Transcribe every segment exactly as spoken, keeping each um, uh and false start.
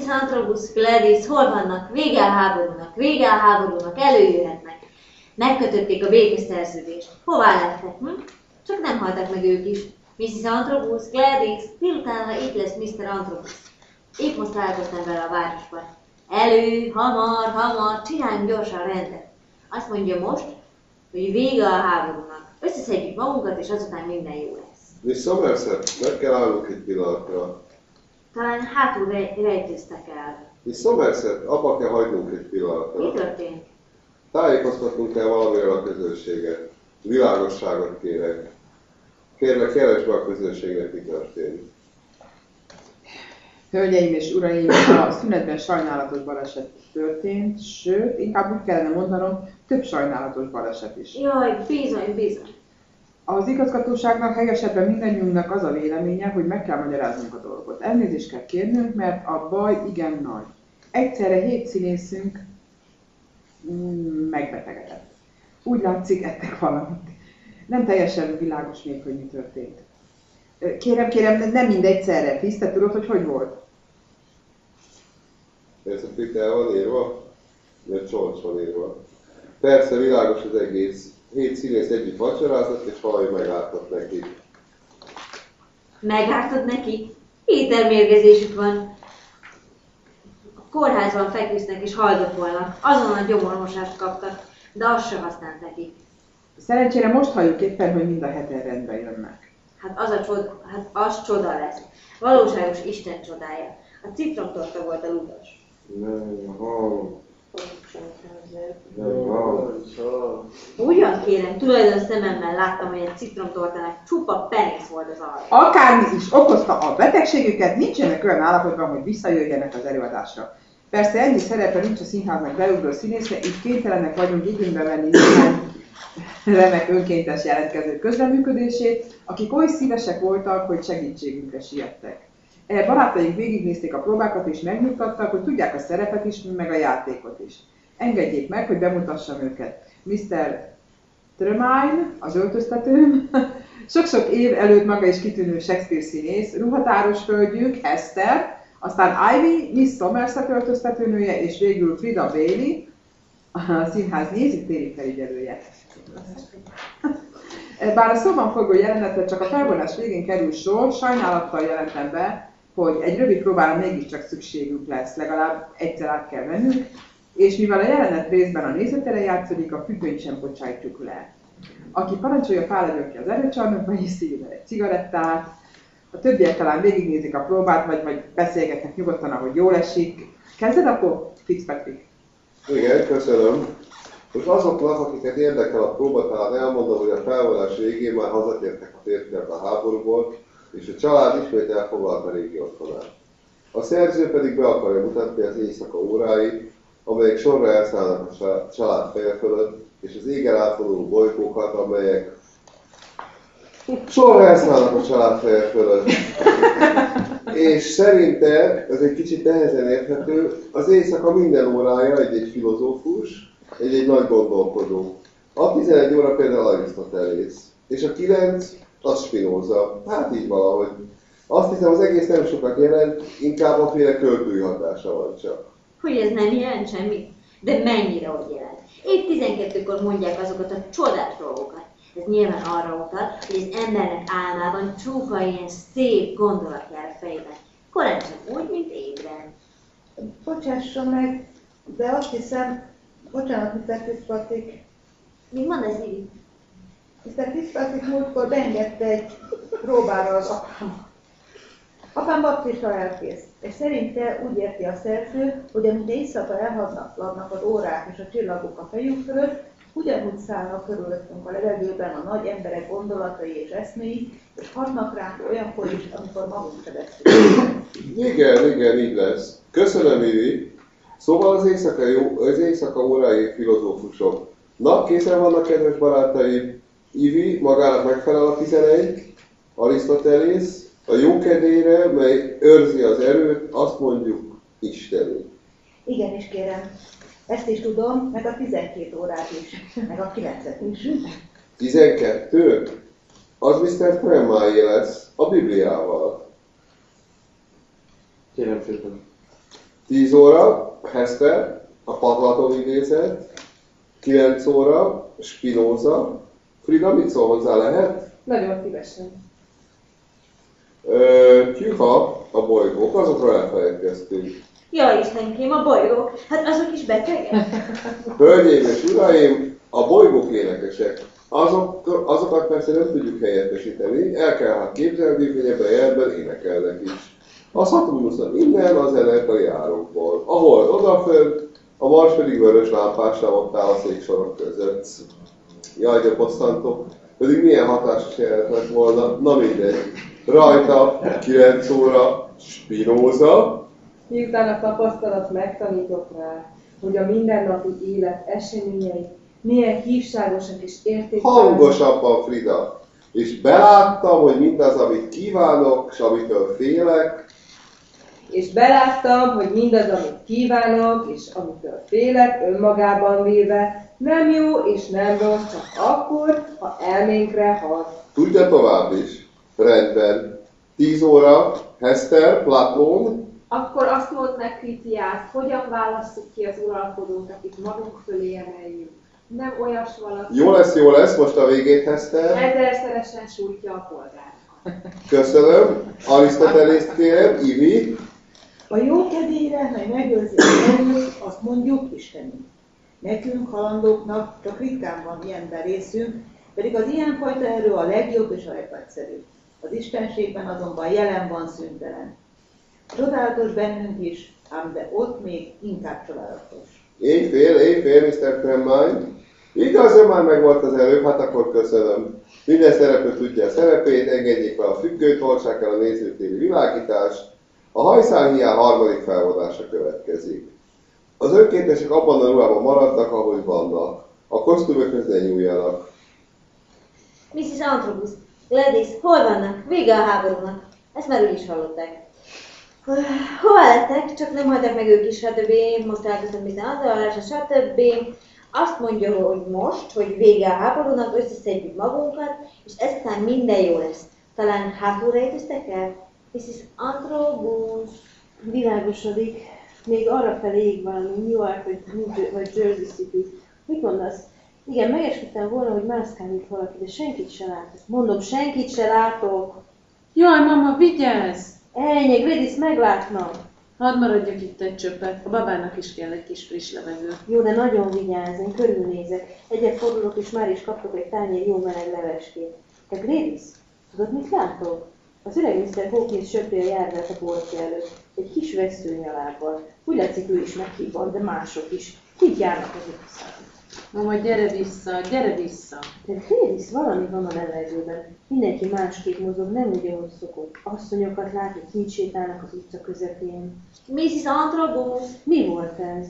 missus Antrobus, Gladys, hol vannak? Vége a háborúnak, vége a háborúnak, előjöhetnek. Megkötötték a békeszerződést. Hová lettek? Hm? Csak nem haltak meg ők is. missus Antrobus, Gladys, délutánra itt lesz miszter Antrobus. Épp most találkoztam vele a városban. Elő, hamar, hamar, csináljunk gyorsan rendet. Azt mondja most, hogy vége a háborúnak. Összeszedjük magunkat, és azután minden jó lesz. Miss Somerset, meg kell állnunk egy pillanatra. Talán hátul rej- rejtőztek el. Miss Somerset, abba kell hagynunk egy pillanatra. Mi történt? Tájékoztatnunk kell valamiről a közönséget. Világosságot kérek. Kérlek, keresd be a közönségnek, mi történt. Hölgyeim és uraim, a szünetben sajnálatos baleset történt, sőt, inkább úgy kellene mondanom, több sajnálatos baleset is. Jaj, bizony, bizony. Az igazgatóságnak helyesebben mindannyiunknak az a véleménye, hogy meg kell magyaráznunk a dolgot. Elnézést kell kérnünk, mert a baj igen nagy. Egyszerre hét színészünk mm, megbetegedett. Úgy látszik, ettek valamit. Nem teljesen világos még, hogy mi történt. Kérem, kérem, nem mindegyszerre. Tisz, te tudod, hogy hogy volt? Ez a itt el van írva? Mert Csoncs van írva. Persze, világos az egész. Hét színész együtt vacsorázott, és valami megártott neki. Megártod neki? Ételmérgezésük van. A kórházban feküsznek és haldokolnak. Azonnal gyomormosást kaptak, de az se használt nekik. Szerencsére most halljuk éppen, hogy mind a heten rendbe jönnek. Hát az, a csod, hát az csoda lesz. Valóságos Isten csodája. A citromtorta volt a ludas. Nem, ha. Nem, ha. Ugyan kérem, tulajdon szememmel láttam, hogy egy citromtortának csupa penész volt az alja. Akármi is okozta a betegségüket, nincsenek olyan állapotban, hogy visszajöjjenek az előadásra. Persze ennyi szerepe nincs a színháznak beugró színészre, így kénytelenek vagyunk igénybe venni néhány remek önkéntes jelentkező közreműködését, akik oly szívesek voltak, hogy segítségünkre siettek. Barátaink végignézték a próbákat és megnyugtattak, hogy tudják a szerepet is, meg a játékot is. Engedjék meg, hogy bemutassam őket. miszter Tremaine, az öltöztetőm, sok-sok év előtt maga is kitűnő Shakespeare színész, ruhatáros hölgyünk, Esther, aztán Ivy, Miss Somerset öltöztetőnője, és végül Frida Bailey, a színház nézőtéri felügyelője. Bár a szóban forgó jelenetre csak a felvonás végén kerül sor, sajnálattal jelentem be, hogy egy rövid próbára mégiscsak szükségünk lesz, legalább egyszer át kell vennünk, és mivel a jelenet részben a nézőteren játszódik, a függönyt sem bocsájtjuk le. Aki parancsolja, fáradjon ki az erőcsarnokba, és szívjon egy cigarettát, a többiek talán végignézik a próbát, vagy, vagy beszélgetnek nyugodtan, ahogy jól esik. Kezded akkor, Fitzpatrick? Igen, köszönöm. Most azoknak, akiket érdekel a próba, talán elmondom, hogy a felvonás végén már hazatértek a férfiak a háborúból, és a család ismét elfoglalta régi otthonát. A szerző pedig be akarja mutatni az éjszaka óráit, amelyek sorra elszállnak a család feje fölött, és az égen átforduló bolygókat, amelyek sorra elszállnak a család feje fölött. És szerinte, ez egy kicsit nehezen érthető, az éjszaka minden órája egy-egy filozófus, egy-egy nagy gondolkodó. A tizenegy óra például Arisztotelész, és a kilenc az Spinoza. Hát így valahogy. Azt hiszem, az egész nem sokat jelent, inkább a féle költői hatása van csak. Hogy ez nem jelent semmit? De mennyire hogy jelent? Épp tizenkettőkor mondják azokat a csodás dolgokat. Ez nyilván arra utal, hogy az embernek álmában csupa ilyen szép gondolat jár fejben. Korán sem úgy, mint ébren. Bocsásson meg, de azt hiszem, bocsánat, miszter Fitzpatrick. Mit mondasz, Ivi? miszter Fitzpatrick múltkor beengedte egy próbára az apám. Apám baptista lelkész, és szerinte úgy érti a szerző, hogy amint éjszaka elhadnak az órák és a csillagok a fejünk fölött, ugyanúgy szállnak körülöttünk a levegőben a nagy emberek gondolatai és eszméi, és hatnak ránk olyankor is, amikor magunk se veszünk. Igen, igen, így lesz. Köszönöm, Ivi. Szóval az éjszaka, jó, az éjszaka órái filozófusok. Na, készen vannak, kedves barátaim. Ivi magának megfelel a tizenegy, Arisztotelész, a jókedvére, mely őrzi az erőt, azt mondjuk Istenét. Igenis, kérem. Ezt is tudom, meg a tizenkét órát is, meg a kilencet is. tizenkettő? Az miszter Tremaine lesz, a Bibliával. Kérem szépen. tíz óra, Hester, a Platon idézet. kilenc óra, Spinoza. Frida, mit szól hozzá, lehet? Nagyon szívesen. Tyuha, a bolygók, azokról elfelejtkeztünk. Ja, Istenkém, a bolygók, hát azok is betegek. Hölgyeim és uraim, a bolygók énekesek. Azok, azokat persze nem tudjuk helyettesíteni, el kell hát képzelni, hogy ebben a jelben énekelnek is. A Szaturnuszon innen, az elektrai árokból. A Hold odafönt, a Mars pedig vörös lámpással ott áll a széksorok között. Jaj, de bosszantok, pedig milyen hatásos jelent lett volna, na mindegy. Rajta kilenc óra Spinoza. Miután a tapasztalat megtanított rá, hogy a mindennapi élet eseményei milyen hívságosak és értéktelenek. Hangosabban, Frida. És beláttam, hogy mindaz, amit kívánok, és amitől félek. És beláttam, hogy mindaz, amit kívánok, és amitől félek, önmagában véve, nem jó és nem rossz, csak akkor, ha elménkre hat. Tudja tovább is. Rendben. tíz óra, Hester, Platon. Akkor azt mondd meg, Kritiás, hogyan válasszuk ki az uralkodót, akit magunk fölé emeljünk. Nem olyas valaki, Jó lesz, jó lesz, most a végét, Hester. ezerszeresen sújtja a polgárokat. Köszönöm. Arisztotelészt kérem, Ivi. A jó kedélyre, mely megőrzi az erőt, azt mondjuk Istenünk. Nekünk, halandóknak csak ritkán van ilyenben részünk, pedig az ilyenfajta erő a legjobb és a legnagyszerűbb. Az istenségben azonban jelen van szüntelen. Csodálatos bennünk is, ám de ott még inkább csodálatos. Éjfél, éjfél, miszter Kremline. Igaz, hogy már megvolt az előbb, hát akkor köszönöm. Minden szereplő tudja a szerepét, engedjék be a függőt, tartsák el a nézőtéri világítást. A hajszálhiány harmadik felvonása következik. Az önkéntesek abban a ruhában maradnak, ahogy vannak. A kosztümökhöz ne nyúljanak. missis Antrobus, Gladys, hol vannak? Vége a háborúnak. Ezt már úgy is hallották. Hova lettek? Csak nem hagytak meg ők is, stb. Most találkoztam minden antalása, stb. Azt mondja, hogy most, hogy vége a háborúnak, összeszedjük magunkat, és ezután minden jó lesz. Talán hátulra érkeztek el? missis Antrobus. Világosodik. Még arra felé ég valami New York vagy, vagy Jersey City. Mit mondasz? Igen, megesküdtem volna, hogy mászkál itt valaki, de senkit se látok. Mondom, senkit se látok. Jaj, mama, vigyázz! Ennyi, Gladys, meglátnak. Hadd maradjak itt egy csöppet, a babának is kell egy kis friss levegő. Jó, de nagyon vigyázz, én körülnézek. Egyet fordulok, és már is kaptok egy tányér jó meleg leveskét. Te Gladys, tudod, mit látok? Az öreg miszter Hawkins söpri a járvát a boltja előtt, egy kis veszőnyalábbal. Úgy látszik, ő is meghívott, de mások is. Kik járnak az utcán? Mama, gyere vissza, gyere vissza! De Gladys, valami van a levegőben. Mindenki másképp mozog, nem úgy, ahogy szokott. Asszonyokat lát, hogy kint sétálnak az utca közepén. missis Antrobus, Mi volt ez?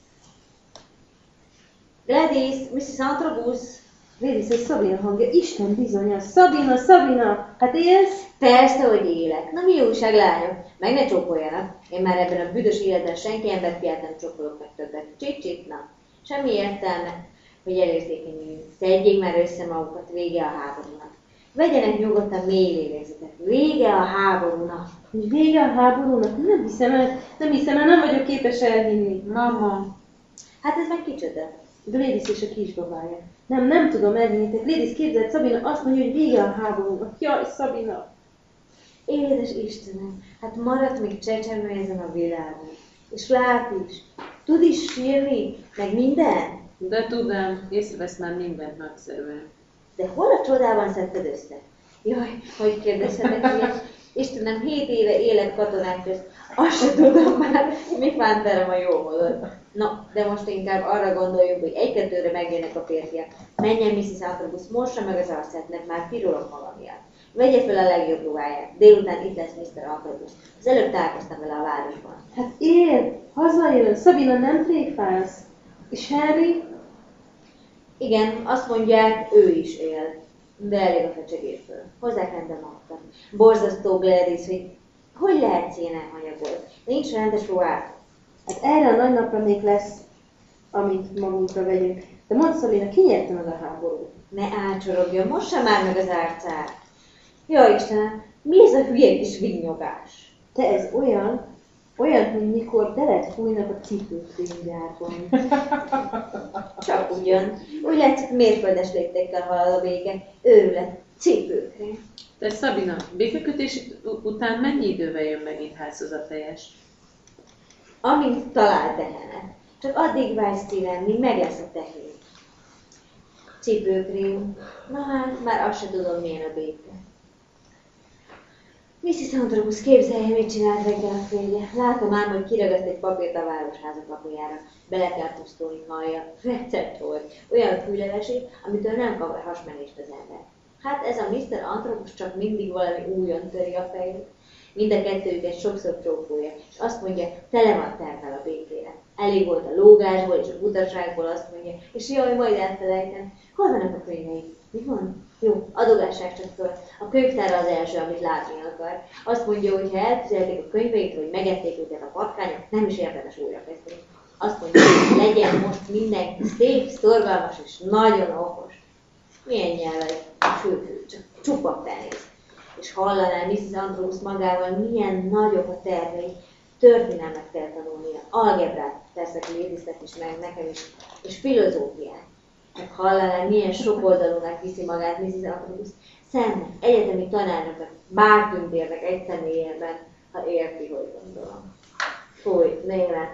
Gladys, missis Antrobus. Gladys, ez Szabina hangja. Isten bizony, Szabina, Szabina! Hát élsz? Persze, hogy élek. Na mi újság, lányok? Meg ne csókoljanak. Én már ebben a büdös életben senki embert fiát nem csókolok meg többet. Csit-csit, na. Semmi értelme, hogy elérzékenyüljünk. Szedjék már össze magukat, vége a háborúnak. Vegyenek nyugodtan mély lélegzetet. Vége a háborúnak. Vége a háborúnak? Nem hiszem el, nem hiszem el, nem vagyok képes elhinni. Mama! Hát ez meg kicsoda. Gladys és a kisbabája. Nem, nem tudom elhinni, te Gladys, képzeld, Szabina azt mondja, hogy vége a háborúnak. Jaj, Szabina! Édes Istenem, hát maradt még csecsemő ezen a világon. És lát is. Tud is sírni, meg minden. De tudom, észrevesz már mindent nagyszerűen. De hol a csodában szedted össze? Jaj, hogy kérdezhetek ilyet? Istenem, hét éve élek katonák közt. Azt se tudom már, mit vánt velem a jó módon. Na, de most inkább arra gondoljunk, hogy egy-kettőre megjönnek a férfiak. Menjen missis Antrobus, mossa meg az arcát, mert már pirulok magam miatt. Vegye fel a legjobb ruháját. Délután itt lesz miszter Antrobus. Az előbb találkoztam vele a városban. Hát él, hazajön, Szabina, nem tréfálsz. És Harry? Igen, azt mondják, ő is él. De elég a fecsegésből. Hozzák rendben magukat. Borzasztó, Gladys, hogy hogy lehetsz ilyen elhanyagolt? Nincs rendes ruhát. Hát erre a nagy napra még lesz, amit magunkra vegyünk. De mondd, Szabina, ki nyerte meg a háborút? Ne ácsorogjon, mossa már meg az arcát. Jó Istenem, mi ez a hülye kis vinnyogás? Te ez olyan, Olyan, mint mikor delet fújnak a cipőkrémgyárban. Csak ugyan. Úgy látszik, mérföldes léptékkel halad a béke. Őrület. Cipőkrém. De Szabina, békekötés után mennyi idővel jön megint házhoz a fejes? Amint talál tehenet. Csak addig várj szívem, míg meg lesz a tehén. Cipőkrém. Na hát, már azt se tudom, milyen a béke. missis Antrobus, képzelje, mit csinált reggel a férje. Látom ám, hogy kiragadt egy papírt a városházak kapujára. Bele kell pusztulni, hallja. Recept volt. Olyan fűlevesé, amitől nem kap hasmenést az ember. Hát ez a miszter Antrobus csak mindig valami újon töri a fejét. Mind a kettőjüket sokszor csókolja, és azt mondja, tele van tervel a békére. Elég volt a lógásból és a butaságból, azt mondja, és jaj, majd elfelejtem. Hol vannak a könyveik? Mi van? Jó, adogássák csak föl. A könyvtára az első, amit látni akar. Azt mondja, hogy ha eltüzelték a könyveit, vagy megették őket a patkányok, nem is érdemes újra kezdeni. Azt mondja, hogy legyen most mindenki szép, szorgalmas és nagyon okos. Milyen nyelvez? Fő-fő, csak csupa penész. És hallaná missis Antrobus magával, milyen nagyok a tervei. Történelmet kell tanulnia, algebrát, persze Gladysnek is, meg nekem is, és filozófiát. Meg hallaná, milyen sokoldalúnak viszi magát missis Antrobus. Szemnek, egyetemi tanárnak, bártündérnek egy személyében, ha érti, hogy gondolom. Fúj, német.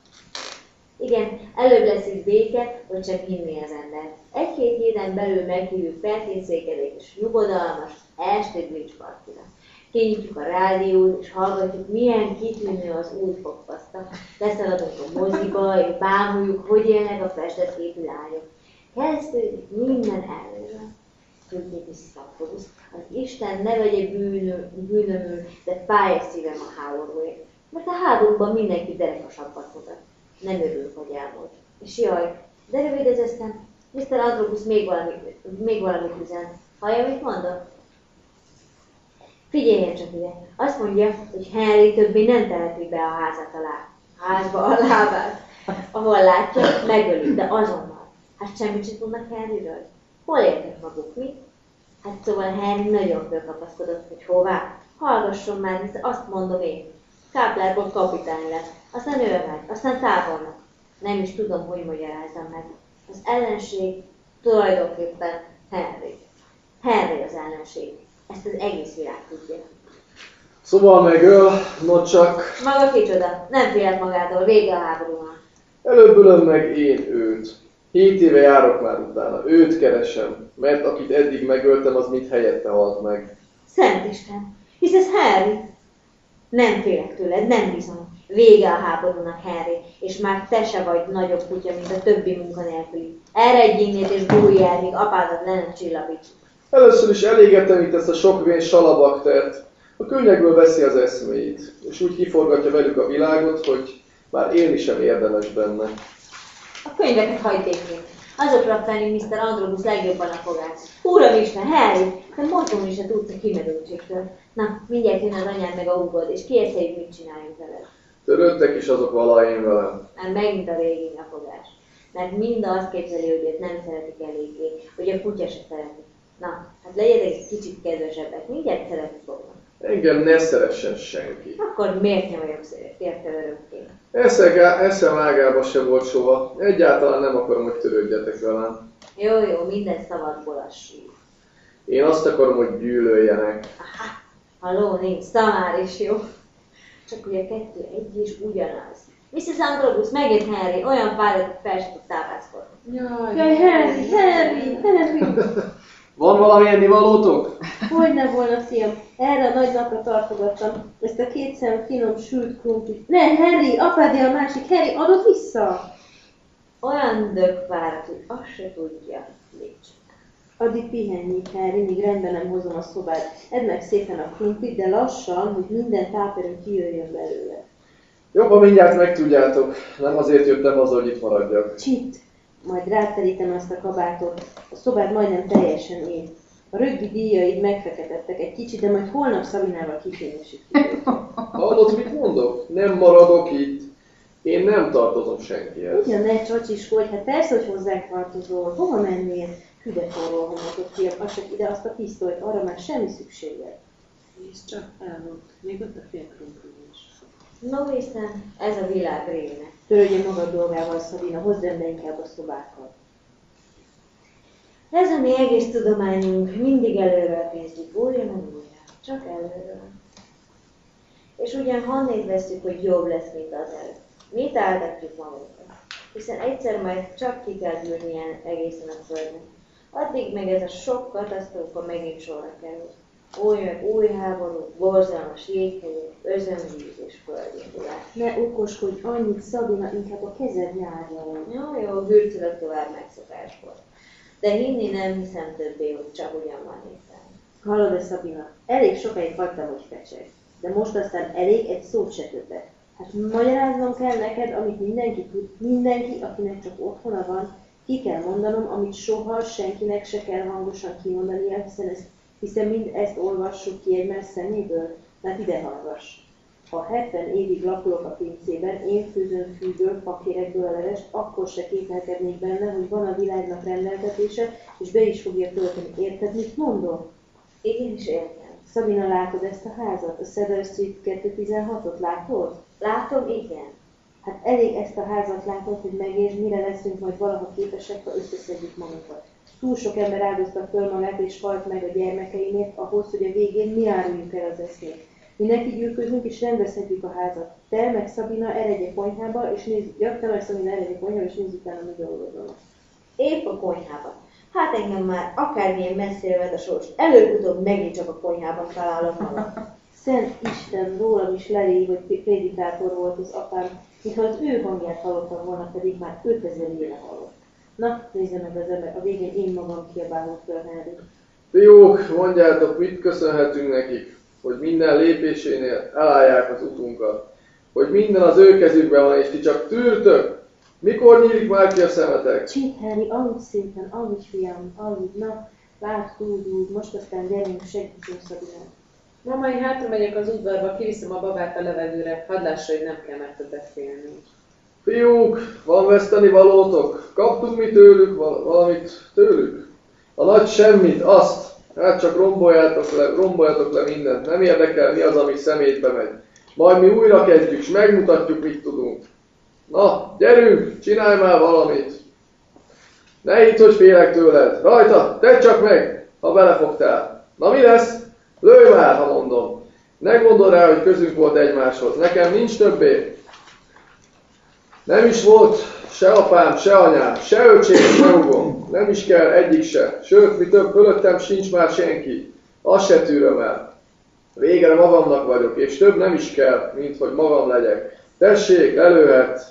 Igen, előbb lesz itt béke, hogy csak hinni az ember. Egy-két héten belül meghívjuk felkényszékedék és nyugodalmas esti bridge partira. Kinyitjuk a rádiót és hallgatjuk, milyen kitűnő az új fogpaszta. Leszaladunk a moziba és bámuljuk, hogy élnek a festett képű lányok. Kezdődik minden előre. Tudnék, missis Antrobus, az Isten ne vegye bűnö, bűnömül, de fáj a szívem a háborúért. Mert a háborúban mindenki derekasabbat mutat. Nem örül, hogy elmúlt. És jaj, de rövid ez eszem. miszter Antrobus még valamit, még valamit üzen. Hallja, mit mondok? Figyeljen csak ide. Azt mondja, hogy Henry többé nem teheti be a házat alá. Házba a lábát. Ahol látja, megölik, de azonnal. Hát semmit sem tudnak Henryről. Hol értek maguk, mi? Hát szóval Henry nagyon fölkapaszkodott, hogy hová. Hallgasson már, hisz azt mondom én. Káplárból kapitány lett, aztán őrnek, aztán tábornok. Nem is tudom, hogy magyarázzam meg. Az ellenség tulajdonképpen Henry. Henry az ellenség. Ezt az egész világ tudja. Szóval megöl, no csak... Maga kicsoda, nem félek magától, vége a háborúnak. Előbb ölöm meg én őt. Hét éve járok már utána, őt keresem, mert akit eddig megöltem, az mit helyette halt meg. Szent Isten, hisz ez Henry. Nem félek tőled, nem bizony. Vége a háborúnak, Henry, és már te se vagy nagyobb kutya, mint a többi munkanélküli. Eredj innét és bújj el, míg apádat le nem csillapíts. Először is elégetem itt ezt a sok vén salabaktert. A könnyekből veszi az eszméit, és úgy kiforgatja velük a világot, hogy már élni sem érdemes benne. A könyveket hagyd békén. Azokra felé miszter Antrobus legjobban a fogát. Uramisten, Harry, te mozdulni se tudsz a kimedültségtől. Na, mindjárt jön az anyád meg a húgod, és kiérszéljük, mit csináljunk veled. Törődtek is azok vala én velem. Már megint a végén a fogás. Mert mind azt képzeli, hogy őt nem szeretik eléggé, hogy a kutya se szereti. Na, hát legyetek egy kicsit kedvesebbek, mindjárt szeretni fognak. Engem ne szeressen senki. Akkor miért nem vagyok érte örökké? Eszem ágába se volt soha. Egyáltalán nem akarom, hogy törődjetek velem. Jó, jó, minden szabadból az sír. Én azt akarom, hogy gyűlöljenek. Aha, halló, nincs, szamár is jó. Csak ugye kettő egy és ugyanaz. missis Antrobus, megint Henry, olyan fáradt, hogy fel sem tud tápászkodni. Jaj, Jaj, Henry, Henry, Henry! Van valami ennivalótok? Hogyne volna, fiam, erre a nagy napra tartogattam ezt a két szem finom sült krumplit. Ne, Henry, apádé a másik, Henry, adod vissza! Olyan dögfáradt, hogy azt se tudja, mit csinál. Addig pihenj itt, Henry, míg rendben nem hozom a szobát. Edd meg szépen a krumplit, de lassan, hogy minden táperő kijöjjön belőle. Jobban mindjárt megtudjátok. Nem azért jöttem haza, hogy itt maradjak. Csit! Majd ráterítem azt a kabátot. A szobád majdnem teljesen ég. A rögbi díjaid megfeketedtek egy kicsit, de majd holnap Szabinával kifényesítjük. Hallod, mit mondok? Nem maradok itt. Én nem tartozom senkihez. Ugyan ne csacsiskodj, hát persze, hogy hozzánk tartozol. Hova mennél? Hüde forró a homlokot, fiam, azt csak ide azt a pisztolyt, arra már semmi szükséged. Nézd csak, elmúlt. Még ott a fél krumpli is. No hiszen ez a világ réme. Törődjön magad dolgával, Szabina, hozd rendbe inkább a szobákat. Ez a mi egész tudományunk mindig előről kezdjük, újra meg újra, csak előről. És ugyan honnét veszük, hogy jobb lesz, mint az előtt. Mit áltatjuk magunkat? Hiszen egyszer majd csak ki kell gyűrni egészen a földnek. Addig meg ez a sok katasztrófa megint sorra kerül. Új meg új háború, borzalmas jéghegyek, özönvíz és földindulás. Ne okoskodj annyit, Szabina, inkább a kezed járjon. Jó, jó, hürcülök tovább megszokásból. De hinni nem hiszem többé, hogy csak ugyan van éppen. Hallod-e, Szabina? Elég sokáig hagytam, hogy fecseg. De most aztán elég egy szót se többet. Hát magyaráznom kell neked, amit mindenki tud, mindenki, akinek csak otthona van, ki kell mondanom, amit soha senkinek se kell hangosan kimondania, hiszen, ezt, hiszen mind ezt olvassuk ki egymás szeméből. Hát ide hallgass. Ha hetven évig lapulok a pincében, én főzöm fűből, fakérekből a levest, akkor se kételkednék benne, hogy van a világnak rendeltetése, és be is fogja tölteni. Érted, mit mondom? Én is értem. Szabina, látod ezt a házat? A Cedar Street kettőszáztizenhatot látod? Látom, igen. Hát elég ezt a házat látod, hogy megértsd, mire leszünk majd valaha képesek, ha összeszedjük magunkat. Túl sok ember áldozta föl magát és halt meg a gyermekeimért, ahhoz, hogy a végén mi áruljuk el az eszmét. Mindenki gyűlközünk és rendbeszedjük a házat. Te meg Szabina eredj a konyhába, és nézd, ja, te meg Szabina eredj a konyhába, és nézd utána mi dolgozom. Épp a konyhában. Hát engem már akármilyen messzire ved a sors, előbb-utóbb megint csak a konyhában találom magam. Szent Isten, rólam is lelégy, hogy prédikátor volt az apám, mintha az ő hangját hallottam volna, pedig már ötezer éve hallott. Na, nézze meg az ember, a végén én magam kiabálom föl Henry. Fiúk, mondjátok, mit köszönhetünk nekik, hogy minden lépésénél elállják az utunkat, hogy minden az ő kezükben van, és ti csak tűrtök. Mikor nyílik már ki a szemetek? Csít, Henry, aludj szépen, aludj fiam, aludj, na, lát, úgy, úgy, most aztán gyerünk, segítsünk Szabinát. Mama, én hátra megyek az udvarba, kiviszem a babát a levegőre, hadd lássa, hogy nem kell már többet félni. Fiúk, van veszteni valótok? Kaptunk mi tőlük val- valamit tőlük? A nagy semmit, azt, hát csak romboljátok le, romboljátok le mindent, nem érdekel mi az, ami szemétbe megy. Majd mi újra kezdjük, és megmutatjuk, mit tudunk. Na, gyerünk, csinálj már valamit! Ne hidd, hogy félek tőled! Rajta, tedd csak meg, ha belefogtál! Na mi lesz? Lőj már, ha mondom! Ne gondolj rá, hogy közünk volt egymáshoz, nekem nincs többé! Nem is volt se apám, se anyám, se öcsém, se húgom, nem is kell egyik se, sőt, mi több, fölöttem sincs már senki, azt se tűröm el. Végre magamnak vagyok, és több nem is kell, mint hogy magam legyek. Tessék, lelőhet!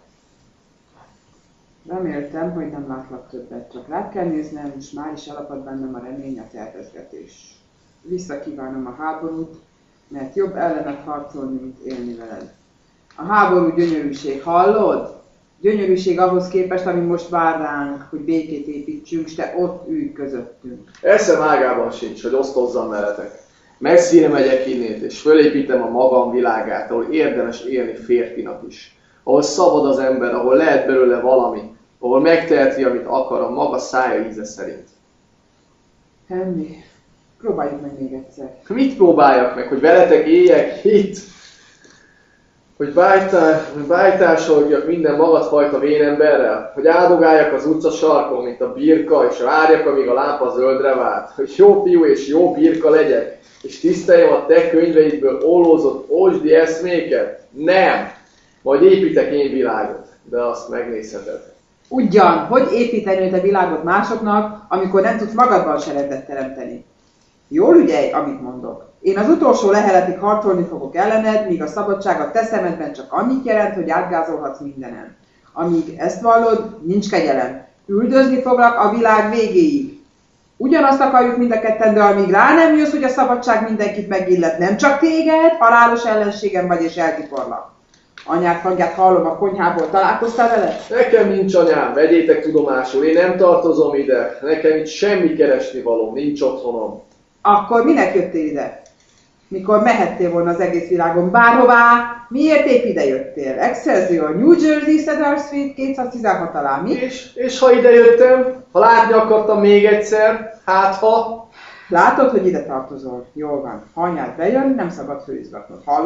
Reméltem, hogy nem látlak többet, csak rá kell néznem, és már is elapad bennem a remény, a tervezgetés. Visszakívánom a háborút, mert jobb ellenet harcolni, mint élni veled. A háború gyönyörűség, hallod? Gyönyörűség ahhoz képest, ami most vár ránk, hogy békét építsünk, s te ott ülj közöttünk. Eszem ágában sincs, hogy osztozzam veletek. Messzire megyek innét, és fölépítem a magam világát, ahol érdemes élni férfinak is. Ahol szabad az ember, ahol lehet belőle valami, ahol megteheti, amit akar a maga szája íze szerint. Henry, próbáljuk meg még egyszer. Mit próbáljak meg, hogy veletek éljek itt? Hogy bájtársoljak minden magadfajta vénemberrel? Hogy áldogáljak az utca sarkon, mint a birka, és várjak, amíg a lámpa zöldre vált? Hogy jó fiú és jó birka legyek, és tiszteljem a te könyveidből ollózott ósdi eszméket? Nem! Majd építek én világot, de azt megnézheted. Ugyan, hogy építeni a világot másoknak, amikor nem tudsz magadban se rendet teremteni? Jól ügyelj, amit mondok. Én az utolsó leheletig harcolni fogok ellened, míg a szabadság a te szemedben csak annyit jelent, hogy átgázolhatsz mindenen. Amíg ezt vallod, nincs kegyelem. Üldözni foglak a világ végéig. Ugyanazt akarjuk mind a ketten, de amíg rá nem jössz, hogy a szabadság mindenkit megillet, nem csak téged, halálos ellenségem vagy és elkiporlak. Anyád hangját hallom a konyhából, találkoztál vele? Nekem nincs anyám, vegyétek tudomásul, én nem tartozom ide. Nekem itt semmi keresni valóm, nincs otthonom. Akkor minek jöttél ide? Mikor mehettél volna az egész világon bárhová, miért épp ide jöttél? Excelsior, New Jersey, Cedar Street, kétszáztizenhat alá, mi? És, és ha ide jöttem, ha látni akartam még egyszer, hát ha... Látod, hogy ide tartozol? Jól van. Ha anyád bejön, nem szabad főizgatnod. Hallod?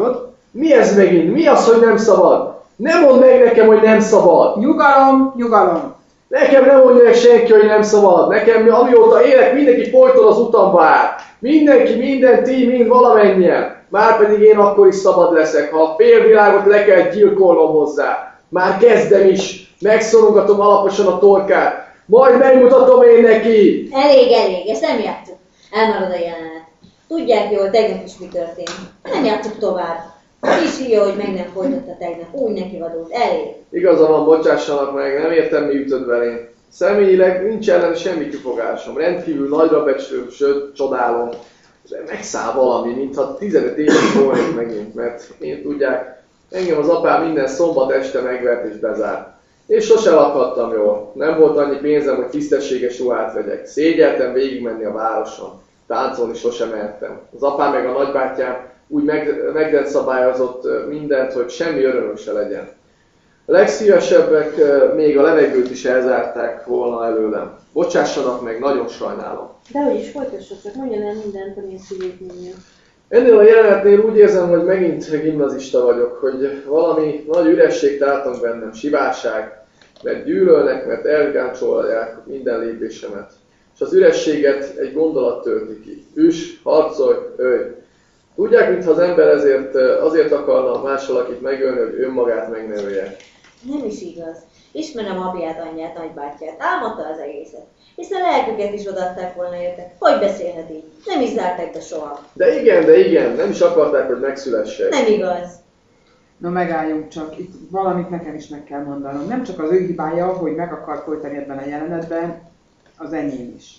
Mi ez megint? Mi az, hogy nem szabad? Nem mondd meg nekem, hogy nem szabad! Nyugalom, nyugalom! Nekem nem mondja meg senki, hogy nem szabad. Nekem, amióta élek, mindenki folyton az utamba áll. Mindenki, minden ti, mind valamennyien. Márpedig én akkor is szabad leszek, ha a félvilágot le kell gyilkolnom hozzá. Már kezdem is. Megszorongatom alaposan a torkát. Majd megmutatom én neki. Elég, elég, ezt nem játszuk. Elmarad a jelenet. Tudják jól, tegnap is mi történt. Nem játszuk tovább. Kis hülye, hogy meg nem folytatta tegnap. Úgy neki vadult. Elég. Igaza van, bocsássanak meg, nem értem, mi ütött velén. Személyileg nincs ellen semmi kifogásom. Rendkívül nagyra becsülöm, sőt, csodálom. De megszáll valami, mintha tizenöt éves volnék megint, mert én tudják, engem az apám minden szombat este megvert és bezárt. És sose lakhattam jól. Nem volt annyi pénzem, hogy tisztességes ruhát vegyek. Szégyeltem végigmenni a városon. Táncolni sosem mehettem. Az apám meg a nagybátyám úgy meg, megrendszabályozott mindent, hogy semmi örömöm se legyen. A legszívesebbek még a levegőt is elzárták volna előlem. Bocsássanak meg, nagyon sajnálom. Dehogy is folytassad, csak mondjon el mindent, ami a szívét nyomja. Ennél a jelenetnél úgy érzem, hogy megint gimnazista vagyok, hogy valami nagy üresség tátong bennem, sivárság, mert gyűlölnek, mert elgáncsolják minden lépésemet. És az ürességet egy gondolat tölti ki. Üss, harcolj, ölj. Tudják, mintha az ember ezért, azért akarna más valakit megölni, hogy önmagát megnevélje. Nem is igaz. Ismerem apját, anyját, nagybátyját. Álmodta az egészet. Hiszen lelküket is odaadták volna értek. Hogy beszélhet így? Nem is zárták be soha. De igen, de igen, nem is akarták, hogy megszülessek. Nem igaz. Na megálljunk csak, itt valamit nekem is meg kell mondanom. Nem csak az ő hibája, hogy meg akar folytani ebben a jelenetben, az enyém is.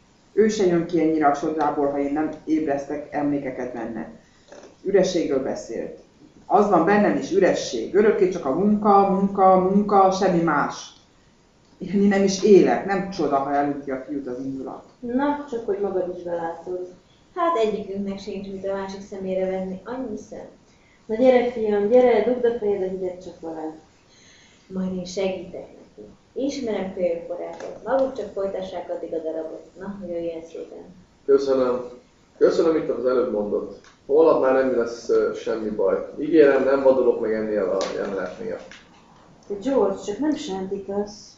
Ő se jön ki ennyire a sodrából, ha én nem ébresztek emlékeket benne. Ürességről beszélt. Az van bennem is, üresség. Örökké csak a munka, munka, munka, semmi más. Én nem is élek, nem csoda, ha elüti a fiút az indulat. Na, csak hogy magad is belátod. Hát egyikünknek sincs mit a másik szemére venni, annyi szem. Na gyere fiam, gyere, dugd a fejed a hidet csak alá. Majd én segítek neki. Ismerem kölyökkorákat. Maguk csak folytassák addig a darabot. Na, jöjjön szépen. Köszönöm. Köszönöm, itt az előbb mondott. Holnap már nem lesz uh, semmi baj. Ígérem, nem vadulok meg ennél a jelenetnél. De George, csak nem sántítasz.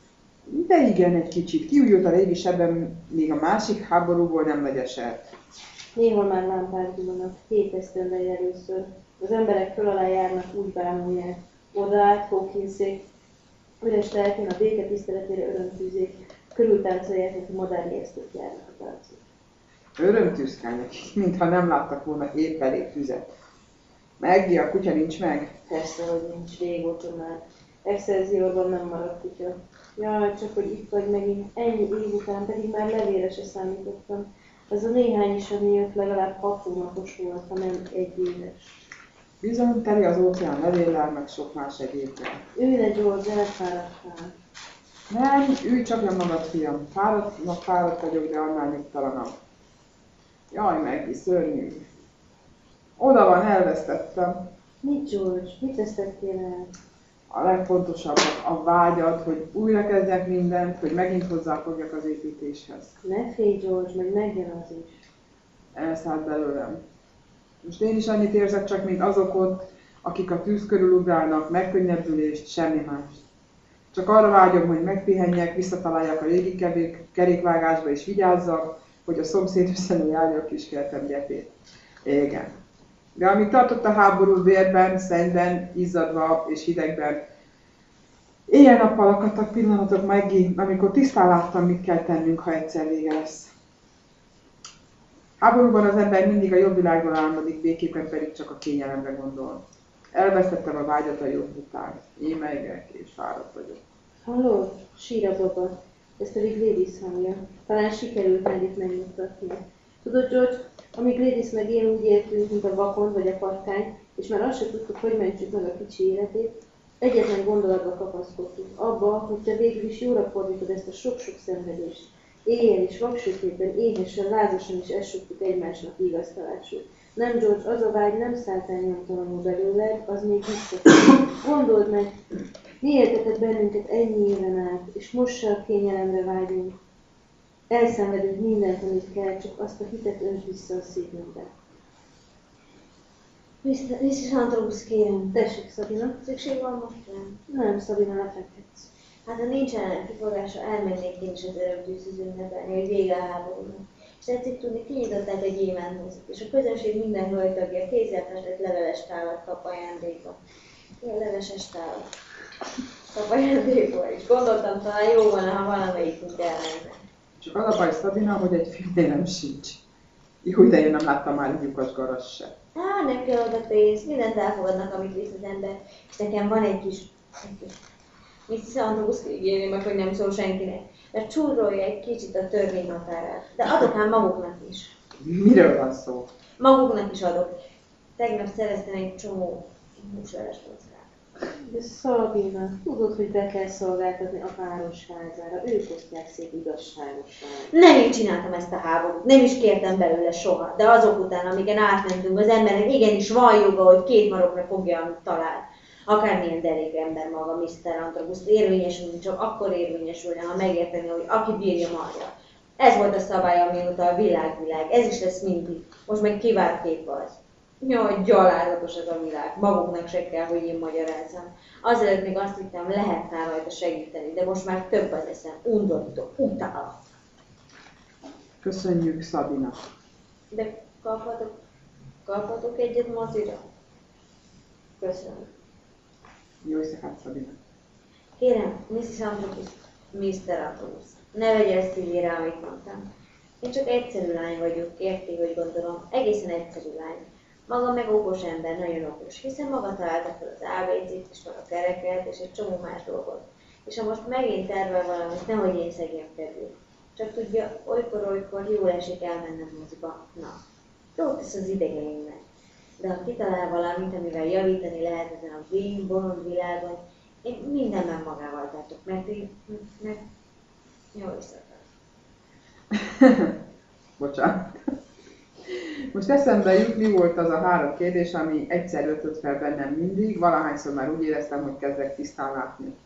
De igen, egy kicsit. Kiújult a régi sebben, még a másik háborúból nem legyesett. Néhol már lámpák gyúlnak, hét esztendei először. Az emberek föl alá járnak, úgy bámulják. Oda át, Hawkinsék, üres lelkén a béke tiszteletére örömtűzék, körültáncolják, neki madár ijesztőt járnak a táncot. Örömtűzkálnak, mintha nem láttak volna épp elég tüzet. Meggi, a kutya nincs meg? Persze, hogy nincs, régóta már. Excelsiorban nem maradt kutya. Jaj, csak hogy itt vagy megint, ennyi év után, pedig már levélre se számítottam. Az a néhány is, ami jött, legalább hat hónapos volt, ha nem egy éves. Bizony, teli az óceán levéllel, meg sok más egyébben. Ülj le, George, elfáradtál. Nem, ülj csak le magad, fiam. Fáradt, fáradt vagyok, de annál nyugtalanabb. Jaj, Meggi, szörnyű. Oda van, elvesztettem. Mit, George? Mit vesztettél el? A legfontosabb a vágyat, hogy újra kezdjek mindent, hogy megint hozzáfogjak az építéshez. Ne félj, George, meg megjön az is. Elszállt belőlem. Most én is annyit érzek csak, mint azok ott, akik a tűz körül ugrálnak, megkönnyebbülést, semmi más. Csak arra vágyom, hogy megpihenjek, visszataláljak a régi kerék, kerékvágásba és vigyázzak, hogy a szomszéd össze ne járja a kiskertem gyepét. Igen. De amíg tartott a háború vérben, szennyben, izzadva és hidegben, éjjel-nappal akadtak pillanatok Maggie, amikor tisztán láttam, mit kell tennünk, ha egyszer vége lesz. Háborúban az ember mindig a jobb világról álmodik, békében pedig csak a kényelemre gondol. Elvesztettem a vágyat a jobb után. Émelygek és fáradt vagyok. Hallod? Sír a baba. Ez pedig Gladys hangja. Talán sikerült Maggie-t megnyugtatni. Tudod, George, amíg Gladys meg én úgy éltünk, mint a vakond vagy a patkány, és már azt sem tudtuk, hogy mentsük meg a kicsi életét, egyetlen gondolatba kapaszkodtunk, abba, hogy te végül is jóra fordítod ezt a sok-sok szenvedést. Éjjel és vaksötétben, éhesen, lázasan is essüktük egymásnak vigasztalásul. Nem, George, az a vágy nem szállt el nyomtalanul belőled, az még visszatért. Gondold meg, mi éltetett bennünket ennyi éven át, és most se a kényelemre vágyunk. Elszenvedünk mindent, amit kell, csak azt a hitet önt vissza a szívünkbe. missus Antrobus, kérem. Tessék, Szabina. Szükség van most rám? Nem, Szabina, lefekhetsz. Hát ha nincsen kifogása, elmennék én is az örömtűzhöz ünnepelni, hogy vége a háborúnak. És tetszik tudni, kinyitották a gyémántmozit, és a közönség minden hölgytagja kézzel festett leveles tálat kap ajándékba. Ilyen leveses tálat kap ajándékba, és gondoltam, talán jó volna, ha valamelyikünk elmenne. Csak az a baj, Szabina, hogy egy fillérem sincs. Jó idején nem láttam már egy lyukas garas se. Á, nem kell oda pénz, mindent elfogadnak, amit visz az ember. És nekem van egy kis... Egy kis missus Antrobus ígéri meg, hogy nem szól senkinek, mert csúrolja egy kicsit a törvény határát. De adok ám maguknak is. Miről van szó? Maguknak is adok. Tegnap szereztem egy csomó húsleves kockát. De Szabina, tudod, hogy be kell szolgáltatni a városházára, ők osztják szét igazságosan. Nem én csináltam ezt a háborút, nem is kértem belőle soha, de azok után, amiken átmentünk, az embernek igenis van joga, hogy két marokra fogja, amit talál. Akármilyen derék ember maga, miszter Antrobus, érvényesülni csak akkor érvényesülne, ha megérteni, hogy aki bírja marja. Ez volt a szabály, amióta a világ-világ, ez is lesz mindig. Most meg kivárt kép az. Jaj, gyalázatos ez a világ, maguknak se kell, hogy én magyarázzam. Azelőtt még azt hittem, lehetne rajta segíteni, de most már több az eszem, undorító, utálat. Köszönjük, Szabina. De kaphatok, kaphatok egyet mozira? Köszönöm. Jó éjszakát, Szabina. Kérem, missus Antrobus, miszter Antrobus, ne vegye ezt szívére, amit mondtam. Én csak egyszerű lány vagyok, érti, hogy gondolom, egészen egyszerű lány. Maga meg okos ember, nagyon okos, hiszen maga találta fel az á bé cét, és meg a kereket, és egy csomó más dolgot. És ha most megint tervel valamit, nehogy én szegjem kedvét. Csak tudja, olykor-olykor jól esik elmennem moziba. Na, jót tesz az idegeimnek. De ha kitalál valamit, amivel javítani lehet ezen a vén, bolond világon, én mindenben magával tartok, mert én, mert jó éjszakát. Bocsánat. Most eszembe jut, mi volt az a három kérdés, ami egyszer ötött fel bennem mindig, valahányszor már úgy éreztem, hogy kezdek tisztán látni.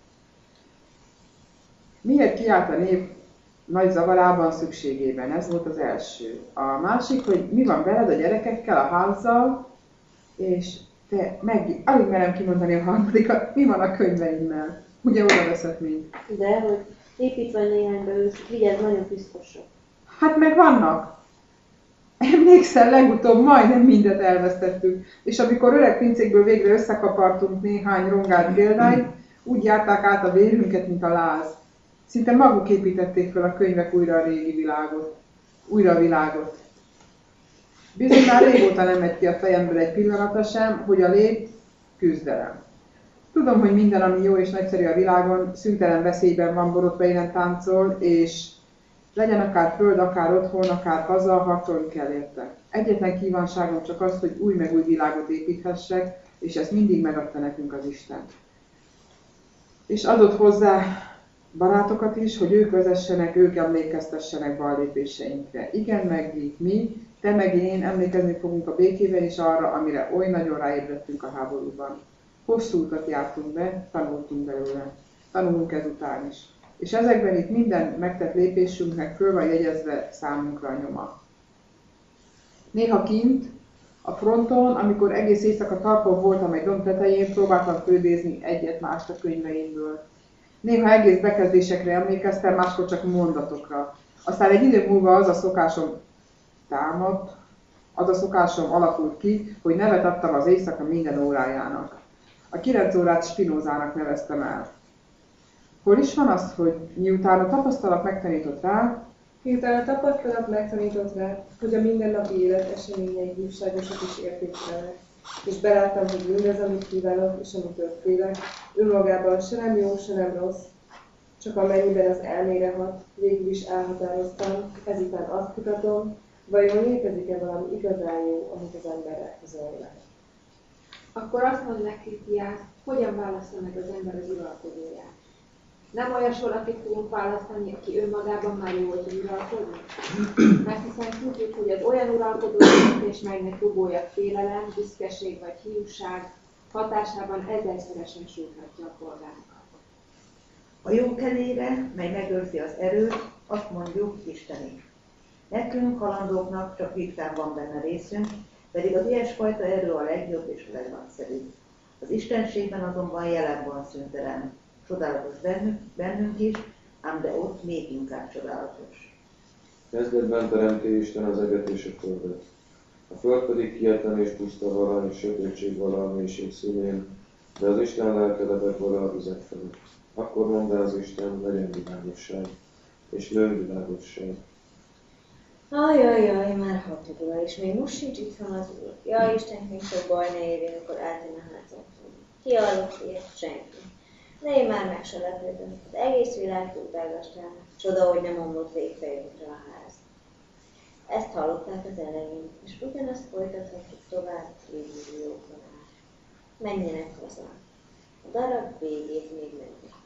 Miért kiállt a nép nagy zavarában, szükségében? Ez volt az első. A másik, hogy mi van veled a gyerekekkel, a házzal, és te meg, alig merem kimondani a harmadikat, mi van a könyveimmel? Ugye oda veszed mind? De, hogy építvány néhányba ősz, vigyázz, nagyon piszkosok. Hát meg vannak. Emlékszel, legutóbb majdnem mindet elvesztettük, és amikor öreg pincékből végre összekapartunk néhány rongált példányt, úgy járták át a vérünket, mint a láz. Szinte maguk építették fel a könyvek újra a régi világot. Újra a világot. Bizony már régóta nem megy ki a fejemből egy pillanatra sem, hogy a lét küzdelem. Tudom, hogy minden, ami jó és nagyszerű a világon, szüntelen veszélyben van, borotva élen táncol, és legyen akár föld, akár otthon, akár haza, harcolni kell érte. Egyetlen kívánságom csak az, hogy új meg új világot építhessek, és ezt mindig megadta nekünk az Isten. És adott hozzá barátokat is, hogy ők vezessenek, ők emlékeztessenek ballépéseinkre. Igen, Meggi, mi, te meg én emlékezni fogunk a békében is arra, amire oly nagyon ráébredtünk a háborúban. Hosszú utat jártunk be, tanultunk belőle. Tanulunk ezután is. És ezekben itt minden megtett lépésünknek föl van jegyezve számunkra a nyoma. Néha kint, a fronton, amikor egész éjszaka talpon voltam egy domb tetején, próbáltam fölidézni egyet-mást a könyveimből. Néha egész bekezdésekre emlékeztem, máskor csak mondatokra. Aztán egy idő múlva az a szokásom támadt, az a szokásom alakult ki, hogy nevet adtam az éjszaka minden órájának. A kilenc órát Spinozának neveztem el. Hol is van az, hogy miután a tapasztalat megtanított rá, Miután a tapasztalat megtanított rá, hogy a mindennapi élet eseményei hívságosak és értéktelenek, és beláttam, hogy mindez, amit kívánok és amitől félek, önmagában se nem jó, se nem rossz, csak amennyiben az elmére hat, végül is elhatároztam, ezután azt kutatom, vajon létezik-e valami igazán jó, amit az emberrel közölnek. Akkor azt mondd neki, Tiász, hogyan válassza meg az ember az uralkodóját. Nem olyas valakit fogunk választani, aki önmagában már jó, hogy uralkodni? Mert hiszen tudjuk, hogy az olyan uralkodó és melynek rugója félelem, büszkeség vagy hiúság hatásában ezerszeresen sújthatja a polgárokat. A jó kelére, mely megőrzi az erőt, azt mondjuk Isteni. Nekünk, halandóknak csak ritkán van benne részünk, Pedig az ilyesfajta erő a legjobb és a legnagyszerűbb. Az istenségben azonban jelen van szüntelen. Csodálatos bennünk, bennünk is, ám de ott még inkább csodálatos. Kezdetben teremti Isten az eget és a földet. A föld pedig kietlen és puszta valami, sötétség vala a mélység színén, de az Isten lelke lebeg vala a vizek felett. Akkor mondta az Isten, legyen világosság, és lőn világosság. Ajajaj, már hatodula, és még most sincs itt van az úr. Jaj, Isten, még sok baj ne érjen, akkor átjön a házamtól. Ki hallott ilyet? Senki. De én már meg se lepődöm. Az egész világ túltágastálnak. Csoda, hogy nem omlott végfejünkre a ház. Ezt hallották az elején, és ugyanazt folytathatjuk tovább évmilliókon át. Menjenek haza. A darab végét még nem